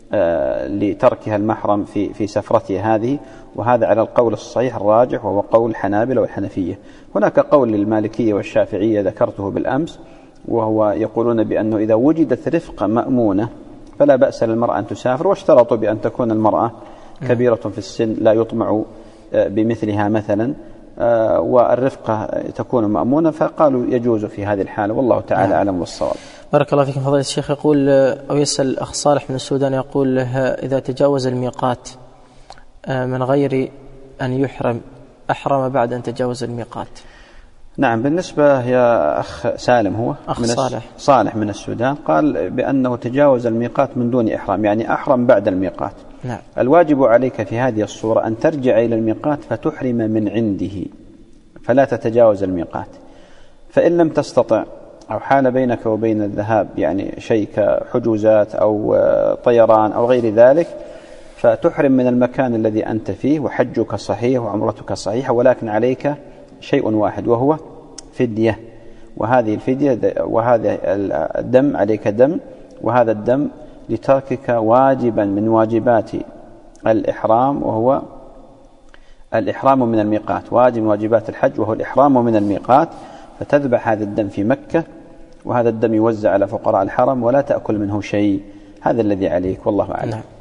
لتركها المحرم في سفرتها هذه، وهذا على القول الصحيح الراجح وهو قول الحنابلة والحنفية. هناك قول للمالكية والشافعية ذكرته بالأمس، وهو يقولون بأنه إذا وجدت رفقة مأمونة فلا بأس للمرأة أن تسافر، واشترطوا بأن تكون المرأة كبيرة في السن لا يطمع بمثلها مثلا، والرفقة تكون مأمونة، فقالوا يجوز في هذه الحالة، والله تعالى أعلم والصواب. بارك الله فيكم. فضيلة الشيخ يقول أو يسأل الأخ صالح من السودان، يقول إذا تجاوز الميقات من غير أن يحرم أحرم بعد أن تجاوز الميقات؟ نعم، بالنسبة يا أخ سالم هو أخ صالح من السودان قال بأنه تجاوز الميقات من دون إحرام، يعني أحرم بعد الميقات. نعم. الواجب عليك في هذه الصورة أن ترجع إلى الميقات فتحرم من عنده، فلا تتجاوز الميقات. فإن لم تستطع أو حال بينك وبين الذهاب يعني شيء كحجوزات أو طيران أو غير ذلك، فتحرم من المكان الذي أنت فيه، وحجك صحيح وعمرتك صحيحة، ولكن عليك شيء واحد وهو فدية، وهذه الفدية وهذا الدم عليك دم، وهذا الدم لتركك واجبا من واجبات الإحرام، وهو الإحرام من الميقات، واجب من واجبات الحج وهو الإحرام من الميقات، فتذبح هذا الدم في مكة، وهذا الدم يوزع على فقراء الحرم ولا تأكل منه شيء، هذا الذي عليك والله أعلم. نعم.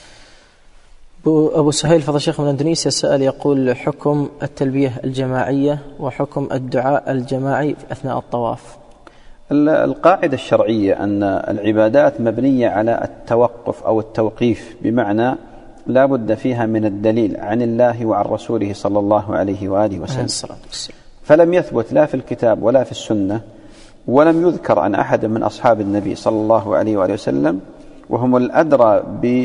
أبو سهيل فضل الشيخ من إندونيسيا سأل، يقول حكم التلبية الجماعية وحكم الدعاء الجماعي أثناء الطواف. القاعدة الشرعية أن العبادات مبنية على التوقف أو التوقيف، بمعنى لا بد فيها من الدليل عن الله وعن رسوله صلى الله عليه وآله وسلم. فلم يثبت لا في الكتاب ولا في السنة، ولم يذكر عن أحد من أصحاب النبي صلى الله عليه وآله وسلم، وهم الأدرى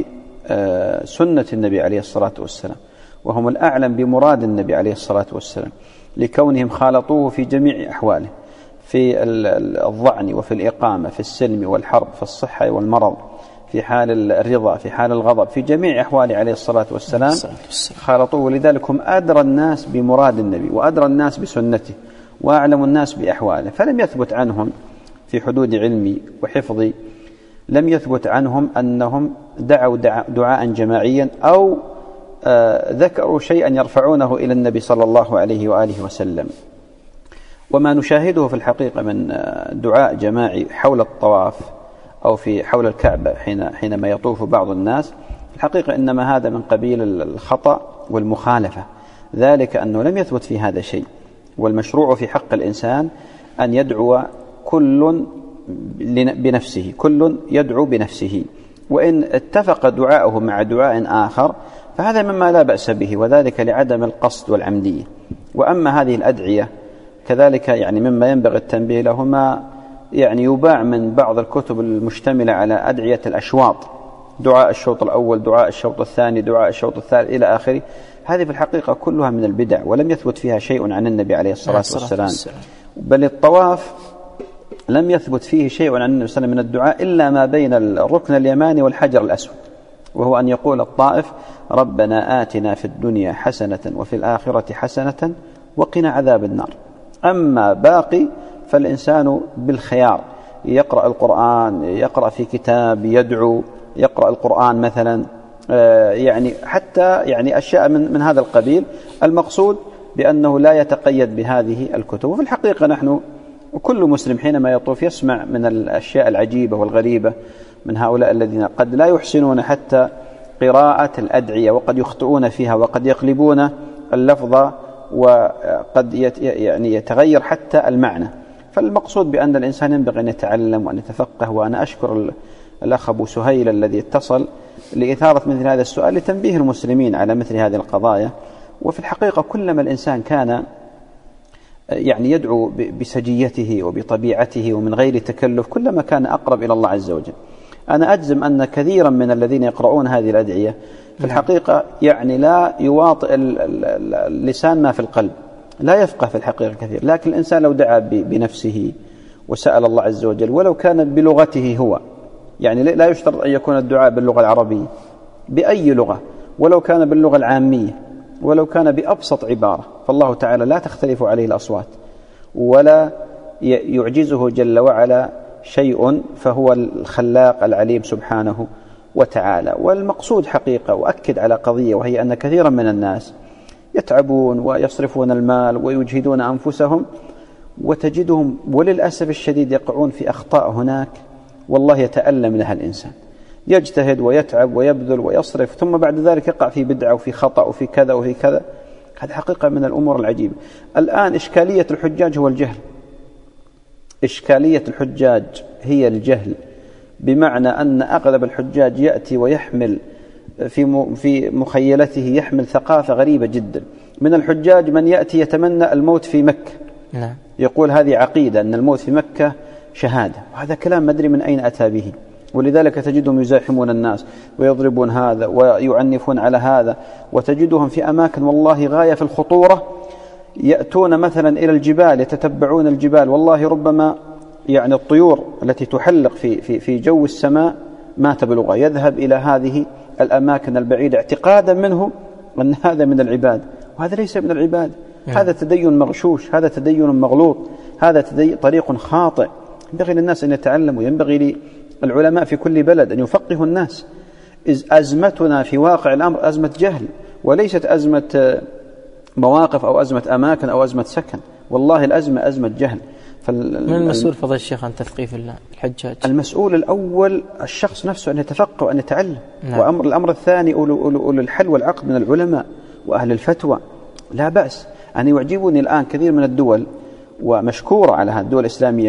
بسنة النبي عليه الصلاة والسلام، وهم الأعلم بمراد النبي عليه الصلاة والسلام، لكونهم خالطوه في جميع أحواله، في الظعن وفي الإقامة، في السلم والحرب، في الصحة والمرض، في حال الرضا، في حال الغضب، في جميع أحواله عليه الصلاة والسلام خالطوه. لذلك هم أدرى الناس بمراد النبي، وأدرى الناس بسنته، وأعلم الناس بأحواله. فلم يثبت عنهم في حدود علمي وحفظي، لم يثبت عنهم أنهم دعوا دعاء جماعيا أو ذكروا شيئا يرفعونه إلى النبي صلى الله عليه وآله وسلم. وما نشاهده في الحقيقة من دعاء جماعي حول الطواف أو في حول الكعبة حينما يطوف بعض الناس، في الحقيقة إنما هذا من قبيل الخطأ والمخالفة، ذلك أنه لم يثبت في هذا شيء. والمشروع في حق الإنسان أن يدعو كل بنفسه، كل يدعو بنفسه، وإن اتفق دعاءه مع دعاء آخر فهذا مما لا بأس به، وذلك لعدم القصد والعمدية. وأما هذه الأدعية كذلك يعني مما ينبغي التنبيه له ما يعني يباع من بعض الكتب المشتملة على أدعية الأشواط، دعاء الشوط الأول، دعاء الشوط الثاني، دعاء الشوط الثالث إلى آخره. هذه في الحقيقة كلها من البدع، ولم يثبت فيها شيء عن النبي عليه الصلاة والسلام. بل الطواف لم يثبت فيه شيء عن النبي صلى الله عليه وسلم من الدعاء إلا ما بين الركن اليماني والحجر الأسود، وهو أن يقول الطائف: ربنا آتنا في الدنيا حسنة وفي الآخرة حسنة وقنا عذاب النار. أما باقي فالإنسان بالخيار، يقرأ القرآن، يقرأ في كتاب، يدعو، يقرأ القرآن مثلا، يعني حتى يعني أشياء من هذا القبيل. المقصود بأنه لا يتقيد بهذه الكتب. وفي الحقيقة نحن وكل مسلم حينما يطوف يسمع من الأشياء العجيبة والغريبة من هؤلاء الذين قد لا يحسنون حتى قراءة الأدعية، وقد يخطئون فيها، وقد يقلبون اللفظ، وقد يعني يتغير حتى المعنى. فالمقصود بأن الإنسان ينبغي أن يتعلم وأن يتفقه. وأنا أشكر الأخ أبو سهيل الذي اتصل لإثارة مثل هذا السؤال لتنبيه المسلمين على مثل هذه القضايا. وفي الحقيقة كلما الإنسان كان يعني يدعو بسجيته وبطبيعته ومن غير تكلف، كلما كان أقرب إلى الله عز وجل. أنا أجزم أن كثيرا من الذين يقرؤون هذه الأدعية في الحقيقة يعني لا يواطئ اللسان ما في القلب، لا يفقه في الحقيقة كثير. لكن الإنسان لو دعا بنفسه وسأل الله عز وجل، ولو كان بلغته هو، يعني لا يشترط أن يكون الدعاء باللغة العربية، بأي لغة، ولو كان باللغة العامية، ولو كان بأبسط عبارة، فالله تعالى لا تختلف عليه الأصوات ولا يعجزه جل وعلا شيء، فهو الخلاق العليم سبحانه وتعالى. والمقصود حقيقة، وأكد على قضية، وهي أن كثيرا من الناس يتعبون ويصرفون المال ويجهدون أنفسهم، وتجدهم وللأسف الشديد يقعون في أخطاء هناك والله يتألم لها الإنسان. يجتهد ويتعب ويبذل ويصرف، ثم بعد ذلك يقع في بدعة وفي خطأ وفي كذا وفي كذا. هذه حقيقة من الأمور العجيبة. الآن إشكالية الحجاج هو الجهل. إشكالية الحجاج هي الجهل، بمعنى أن أغلب الحجاج يأتي ويحمل في مخيلته يحمل ثقافة غريبة جدا. من الحجاج من يأتي يتمنى الموت في مكة، يقول هذه عقيدة أن الموت في مكة شهادة، وهذا كلام ما أدري من أين أتى به. ولذلك تجدهم يزاحمون الناس ويضربون هذا ويعنفون على هذا، وتجدهم في أماكن والله غاية في الخطورة. يأتون مثلا إلى الجبال، يتتبعون الجبال، والله ربما يعني الطيور التي تحلق في جو السماء ما تبلغ، يذهب إلى هذه الأماكن البعيدة اعتقادا منه أن هذا من العباد، وهذا ليس من العباد. هذا تدين مغشوش، هذا تدين مغلوط، هذا طريق خاطئ. ينبغي للناس أن يتعلموا، ينبغي للعلماء في كل بلد أن يفقهوا الناس. أزمتنا في واقع الأمر أزمة جهل، وليست أزمة مواقف أو أزمة أماكن أو أزمة سكن. والله الأزمة أزمة جهل. من المسؤول فضل الشيخ عن تثقيف الحجاج؟ المسؤول الأول الشخص نفسه، أن يتفقه وأن يتعلم. والأمر الثاني أولو الحل والعقد من العلماء وأهل الفتوى. لا بأس. أنا يعجبني الآن كثير من الدول، ومشكورة على هذه الدول الإسلامية،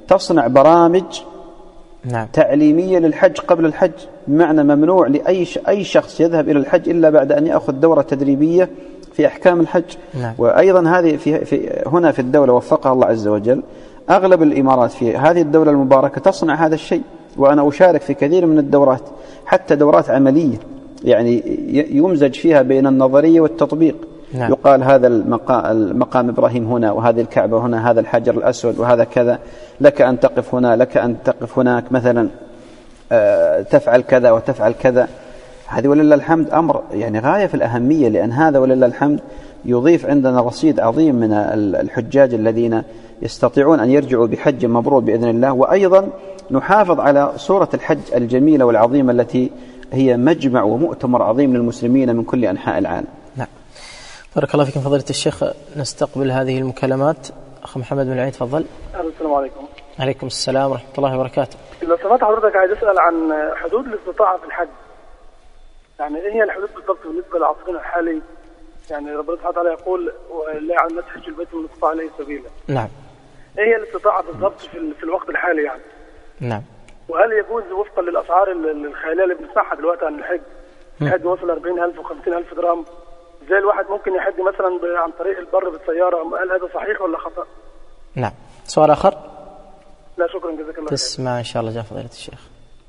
تصنع برامج تعليمية للحج قبل الحج، بمعنى ممنوع لأي شخص يذهب إلى الحج إلا بعد أن يأخذ دورة تدريبية في أحكام الحج. وأيضا هذه هنا في الدولة وفقها الله عز وجل أغلب الإمارات في هذه الدولة المباركة تصنع هذا الشيء، وأنا أشارك في كثير من الدورات، حتى دورات عملية يعني يمزج فيها بين النظرية والتطبيق. يقال هذا المقام إبراهيم هنا، وهذه الكعبة هنا، هذا الحجر الأسود، وهذا كذا، لك أن تقف هنا، لك أن تقف هناك مثلا، تفعل كذا وتفعل كذا. هذه ولله الحمد أمر يعني غاية في الأهمية، لأن هذا ولله الحمد يضيف عندنا رصيد عظيم من الحجاج الذين يستطيعون أن يرجعوا بحج مبرور بإذن الله. وأيضا نحافظ على صورة الحج الجميلة والعظيمة التي هي مجمع ومؤتمر عظيم للمسلمين من كل أنحاء العالم. نعم، بارك الله فيكم فضيلة الشيخ. نستقبل هذه المكالمات. أخ محمد بن العيد تفضل. السلام عليكم. عليكم السلام ورحمة الله وبركاته. لو سمحت حضرتك عايز أسأل عن حدود الاستطاعة في الحج، يعني إيه هي الحدود بالضبط بالنسبة لعصرنا الحالي؟ يعني ربنا سبحانه وتعالى يقول لا على الناس حج البيت من استطاع إليه سبيلا. نعم. إيه هي الاستطاعة بالضبط في الوقت الحالي يعني؟ نعم. وهل يجوز وفقا للأسعار الخيالية اللي بنسمعها دلوقتي عن الحج وصل 40,000 و50,000 درهم، زي الواحد ممكن يحج مثلا عن طريق البر بالسيارة، هل هذا صحيح ولا خطأ؟ نعم. سؤال آخر؟ لا شكرا جزاك الله خير. تسمع إن شاء الله جاء فضيلة الشيخ.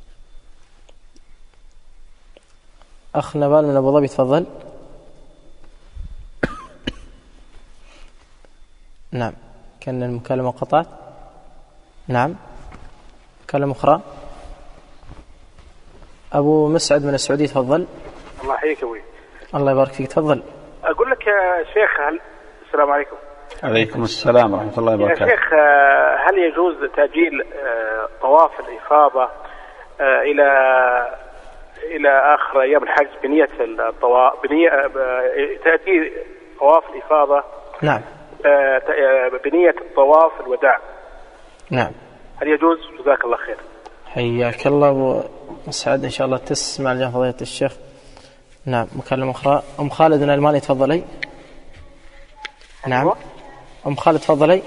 أخ نبال من أبو ظبي تفضل. نعم، كان المكالمة قطعت. نعم، مكالمة أخرى. أبو مسعد من السعودية تفضل. الله يحييك أبوي. الله يبارك فيك تفضل. أقول لك يا شيخ السلام عليكم. عليكم السلام ورحمة الله وبركاته. يا شيخ هل يجوز تأجيل طواف الإفاضة إلى آخر أيام الحج بنية الطواف، تأجيل طواف الإفاضة؟ نعم. بنية الطواف الوداع. نعم. هل يجوز؟ جزاك الله خير. حياك الله أبو مسعد، إن شاء الله تسمع لجان فضيلة الشيخ. نعم، مكالمة أخرى. أم خالد من ألمانيا تفضلي. نعم أم خالد تفضلي.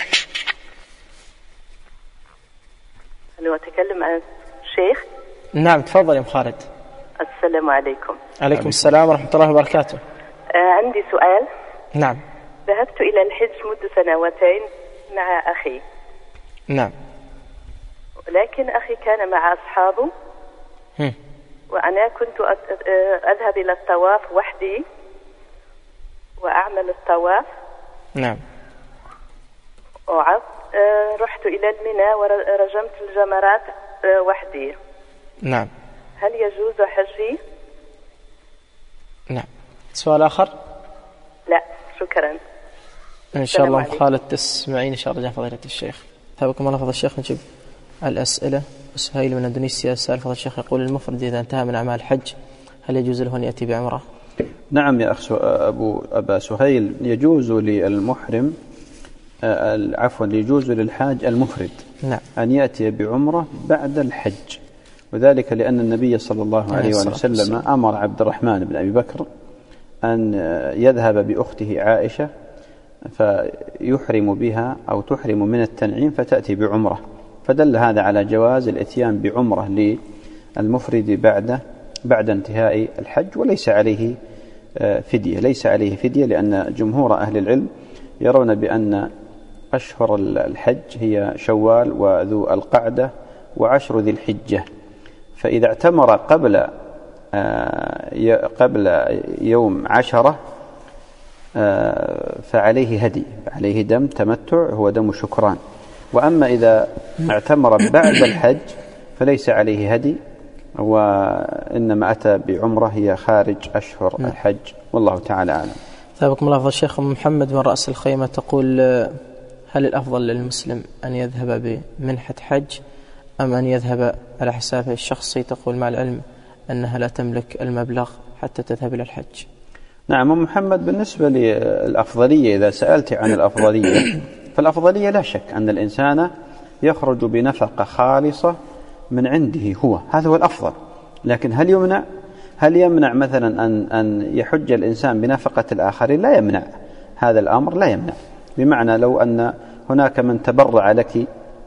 أنا أتكلم عن الشيخ. نعم تفضلي أم خالد. السلام عليكم. عليكم السلام ورحمة الله وبركاته. عندي سؤال. نعم. ذهبت إلى الحج منذ سنواتين مع أخي. نعم. ولكن أخي كان مع أصحابه وأنا كنت أذهب إلى الطواف وحدي وأعمل الطواف. نعم. رحت إلى الميناء ورجمت الجمرات وحدي. نعم. هل يجوز حجي؟ نعم. سؤال آخر؟ لا شكرا. إن شاء الله خالد تسمعين إن شاء الله جاء فضيلة الشيخ. ثابكم الله فضل الشيخ. نجيب الأسئلة. سهيل من اندونيسيا سأل فضل الشيخ يقول المفرد إذا انتهى من أعمال الحج هل يجوز له أن يأتي بعمرة؟ نعم يا أخ أبا سهيل، يجوز للمحرم يجوز للحاج المفرد أن يأتي بعمرة بعد الحج، وذلك لأن النبي صلى الله عليه وسلم أمر عبد الرحمن بن أبي بكر أن يذهب بأخته عائشة فيحرم بها أو تحرم من التنعيم فتأتي بعمرة، فدل هذا على جواز الاتيان بعمرة للمفرد بعد انتهاء الحج، وليس عليه فدية، لأن جمهور أهل العلم يرون بأن أشهر الحج هي شوال وذو القعدة وعشر ذي الحجة، فإذا اعتمر قبل يوم 10 فعليه هدي، عليه دم تمتع هو دم شكران. وأما إذا اعتمر بعد الحج فليس عليه هدي، وإنما أتى بعمرة هي خارج أشهر الحج، والله تعالى أعلم. ثابكم الله. الشيخ محمد من رأس الخيمة تقول هل الأفضل للمسلم أن يذهب بمنحة حج أم أن يذهب على حسابه الشخصي؟ تقول مع العلم أنها لا تملك المبلغ حتى تذهب إلى الحج. نعم محمد، بالنسبة للأفضلية إذا سألت عن الأفضلية فالأفضلية لا شك أن الإنسان يخرج بنفقة خالصة من عنده هو، هذا هو الأفضل. لكن هل يمنع مثلا أن يحج الإنسان بنفقة الآخرين؟ لا يمنع، هذا الأمر لا يمنع. بمعنى لو أن هناك من تبرع لك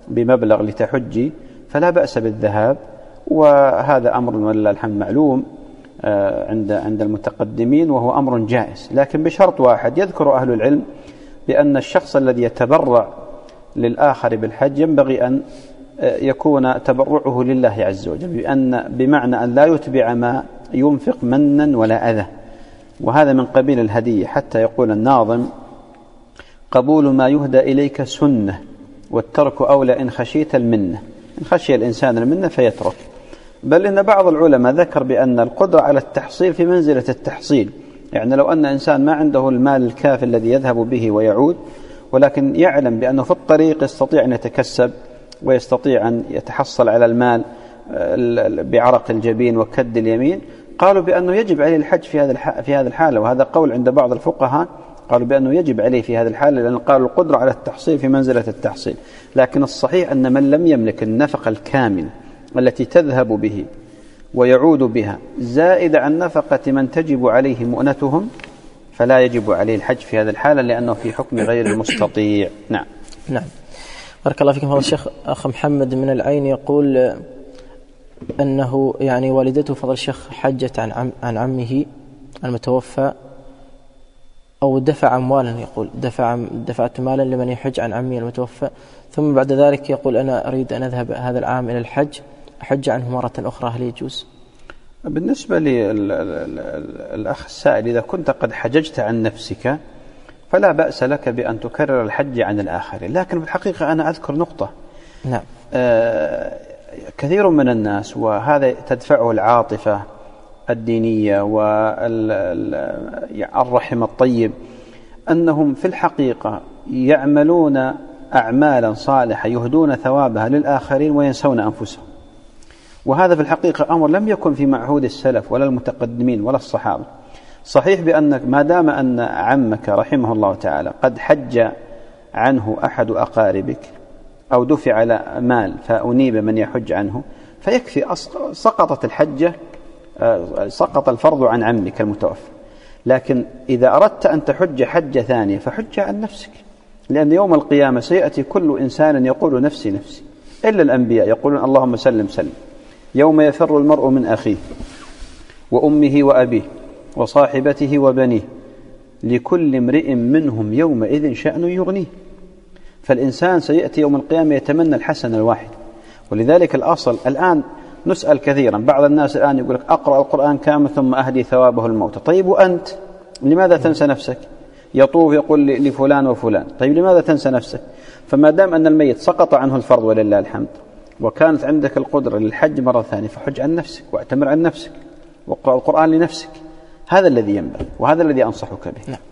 بمبلغ لتحجي فلا بأس بالذهاب، وهذا أمر ولله الحمد معلوم عند المتقدمين، وهو أمر جائز، لكن بشرط واحد يذكر أهل العلم بأن الشخص الذي يتبرع للآخر بالحج ينبغي أن يكون تبرعه لله عز وجل، بمعنى أن لا يتبع ما ينفق منا ولا أذى، وهذا من قبيل الهدية. حتى يقول الناظم: قبول ما يهدى إليك سنة، والترك أولى إن خشيت المنة. إن خشي الإنسان المنة فيترك. بل إن بعض العلماء ذكر بأن القدرة على التحصيل في منزلة التحصيل، يعني لو أن إنسان ما عنده المال الكافي الذي يذهب به ويعود، ولكن يعلم بأنه في الطريق يستطيع أن يتكسب ويستطيع أن يتحصل على المال بعرق الجبين وكد اليمين، قالوا بأنه يجب عليه الحج في هذا الحالة. وهذا قول عند بعض الفقهاء، قالوا بأنه يجب عليه في هذه الحالة، لأن قالوا القدرة على التحصيل في منزلة التحصيل. لكن الصحيح أن من لم يملك النفقة الكاملة التي تذهب به ويعود بها زائد عن نفقة من تجب عليه مؤنتهم فلا يجب عليه الحج في هذه الحالة، لأنه في حكم غير المستطيع. نعم. بارك الله فيكم. هذا الشيخ أخ محمد من العين يقول أنه يعني والدته فضل الشيخ حجت عن عمه المتوفى، أو دفع أموالا، يقول دفعت مالا لمن يحج عن عمي المتوفى، ثم بعد ذلك يقول أنا أريد أن أذهب هذا العام إلى الحج أحج عنه مرة أخرى، هل يجوز؟ بالنسبة للأخ السائل، إذا كنت قد حججت عن نفسك فلا بأس لك بأن تكرر الحج عن الآخرين. لكن في الحقيقة أنا أذكر نقطة. نعم. كثير من الناس، وهذا تدفعه العاطفة الدينية والرحم الطيب، أنهم في الحقيقة يعملون أعمالا صالحة يهدون ثوابها للآخرين وينسون أنفسهم، وهذا في الحقيقة أمر لم يكن في معهود السلف ولا المتقدمين ولا الصحابة. صحيح بأنك ما دام أن عمك رحمه الله تعالى قد حج عنه أحد أقاربك أو دفع على مال فأنيب من يحج عنه فيكفي، سقطت الحجة، سقط الفرض عن عمك المتوفى. لكن إذا أردت أن تحج حجة ثانية فحج عن نفسك، لأن يوم القيامة سيأتي كل إنسان يقول نفسي نفسي، إلا الأنبياء يقولون اللهم سلم سلم. يوم يفر المرء من أخيه وأمه وأبيه وصاحبته وبنيه لكل امرئ منهم يومئذ شأن يغنيه. فالإنسان سيأتي يوم القيامة يتمنى الحسن الواحد. ولذلك الأصل الآن نسأل كثيرا، بعض الناس الآن يقول لك أقرأ القرآن كامل ثم أهدي ثوابه الموت. طيب وأنت لماذا تنسى نفسك؟ يطوف يقول لفلان وفلان، طيب لماذا تنسى نفسك؟ فما دام أن الميت سقط عنه الفرض ولله الحمد وكانت عندك القدرة للحج مرة ثانية فحج عن نفسك واعتمر عن نفسك واقرأ القرآن لنفسك. هذا الذي ينبغي وهذا الذي أنصحك به. نعم.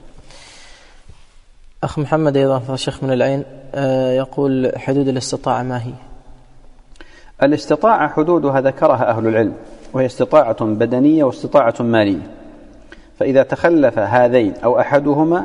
أخ محمد أيضا الشيخ من العين يقول حدود الاستطاعة ما هي؟ الاستطاعة حدودها ذكرها أهل العلم، وهي استطاعة بدنية واستطاعة مالية. فإذا تخلف هذين أو أحدهما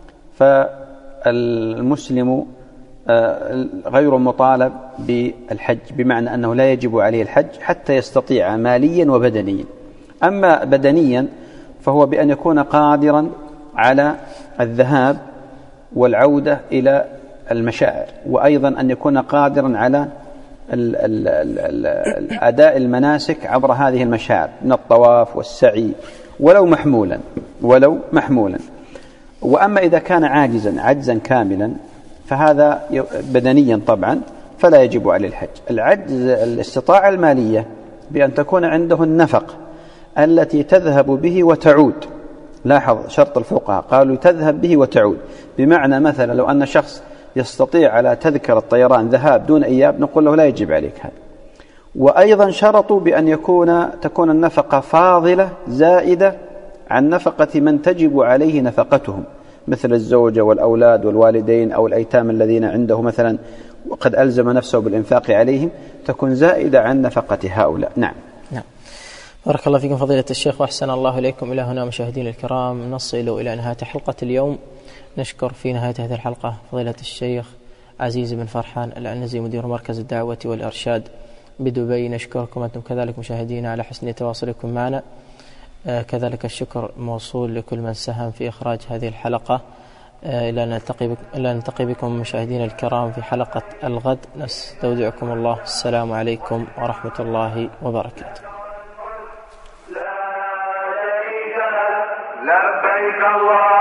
فالمسلم غير مطالب بالحج، بمعنى أنه لا يجب عليه الحج حتى يستطيع ماليا وبدنيا. أما بدنيا فهو بأن يكون قادرا على الذهاب والعودة إلى المشاعر، وأيضا أن يكون قادرا على أداء المناسك عبر هذه المشاعر من الطواف والسعي ولو محمولا. وأما إذا كان عجزا كاملا فهذا بدنيا طبعا فلا يجب عليه الحج. الاستطاعة المالية بأن تكون عنده النفق التي تذهب به وتعود. لاحظ شرط الفقهاء قالوا تذهب به وتعود، بمعنى مثلا لو أن شخص يستطيع على تذكرة الطيران ذهاب دون إياب نقول له لا يجب عليك هذا. وأيضا شرطوا بأن تكون النفقة فاضلة زائدة عن نفقة من تجب عليه نفقتهم، مثل الزوجة والأولاد والوالدين أو الأيتام الذين عنده مثلا وقد ألزم نفسه بالإنفاق عليهم، تكون زائدة عن نفقة هؤلاء. نعم. بارك الله فيكم فضيلة الشيخ وأحسن الله إليكم. إلى هنا مشاهدين الكرام نصل إلى نهاية حلقة اليوم. نشكر في نهاية هذه الحلقة فضيلة الشيخ عزيز بن فرحان العنزي مدير مركز الدعوة والإرشاد بدبي. نشكركم أنتم كذلك مشاهدينا على حسن تواصلكم معنا. كذلك الشكر موصول لكل من ساهم في إخراج هذه الحلقة إلى أن نلتقي بكم مشاهدينا الكرام في حلقة الغد، نستودعكم الله. السلام عليكم ورحمة الله وبركاته. لبيك الله